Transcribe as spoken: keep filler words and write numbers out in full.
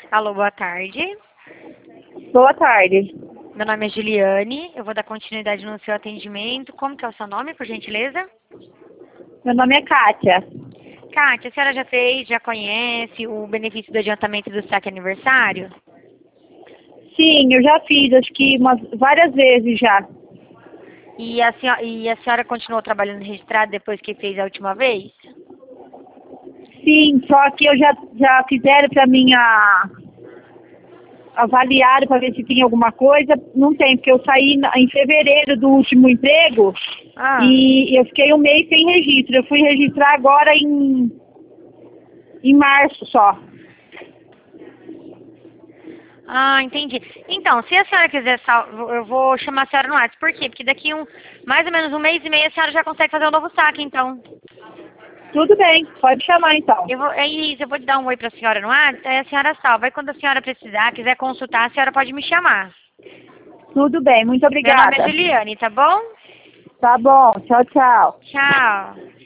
Alô, boa tarde. Boa tarde. Meu nome é Juliane, eu vou dar continuidade no seu atendimento. Como que é o seu nome, por gentileza? Meu nome é Kátia. Kátia, a senhora já fez, já conhece o benefício do adiantamento do saque aniversário? Sim, eu já fiz, acho que umas, várias vezes já. E a, senhora, e a senhora continuou trabalhando registrado depois que fez a última vez? Sim, só que eu já, já fizeram para mim a avaliaram para ver se tinha alguma coisa. Não tem, porque eu saí na, em fevereiro do último emprego Ah, e eu fiquei um mês sem registro. Eu fui registrar agora em, em março só. ah, entendi. Então, se a senhora quiser, sal- eu vou chamar a senhora no WhatsApp. Por quê? Porque daqui um, mais ou menos um mês e meio a senhora já consegue fazer um novo saque, então. Tudo bem, pode chamar então. Eu vou, é isso, eu vou te dar um oi pra senhora no WhatsApp, aí a senhora salva. Aí quando a senhora precisar, quiser consultar, a senhora pode me chamar. Tudo bem, muito Meu nome é obrigada. Juliane, tá bom? Tá bom, tchau, tchau. Tchau.